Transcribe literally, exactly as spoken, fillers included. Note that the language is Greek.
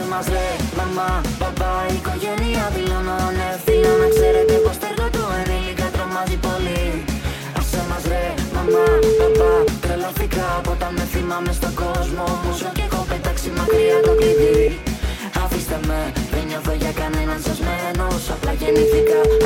μας ρε, μαμά, παπά, η οικογένεια δηλώνω ναι. Θέλω να ξέρετε πως τέργο του ενήλικα τρομάζει πολύ. Άσε μας ρε, μαμά, παπά, τρελαθήκα όταν με θυμάμαι στον κόσμο μου. Ζω κι έχω πετάξει μακριά το κλειδί. Αφήστε με, δεν νιώθω για κανέναν σωσμένος. Απλά γεννήθηκα